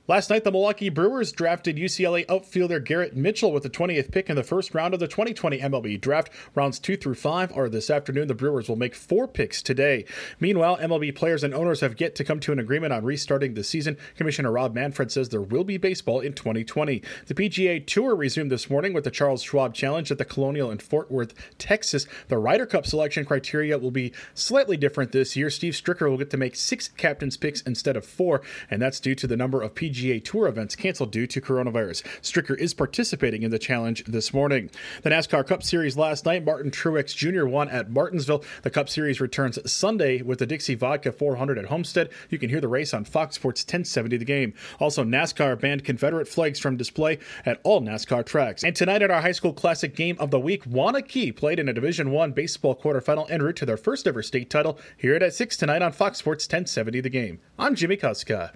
Last night, the Milwaukee Brewers drafted UCLA outfielder Garrett Mitchell with the 20th pick in the first round of the 2020 MLB draft. Rounds 2 through 5 are this afternoon. The Brewers will make 4 picks today. Meanwhile, MLB players and owners have yet to come to an agreement on restarting the season. Commissioner Rob Manfred says there will be baseball in 2020. The PGA Tour resumed this morning with the Charles Schwab Challenge at the Colonial in Fort Worth, Texas. The Ryder Cup selection criteria will be slightly different this year. Steve Stricker will get to make 6 captain's picks instead of 4, and that's due to the number of PGA Tour events canceled due to coronavirus. Stricker is participating in the challenge this morning. The NASCAR Cup Series last night, Martin Truex Jr. won at Martinsville. The Cup Series returns Sunday with the Dixie Vodka 400 at Homestead. You can hear the race on Fox Sports 1070 The Game. Also, NASCAR banned Confederate flags from display at all NASCAR tracks. And tonight at our high school classic game of the week, Waunakee played in a Division I baseball quarterfinal en route to their first ever state title. Hear it at 6 tonight on Fox Sports 1070 The Game. I'm Jimmy Kuska.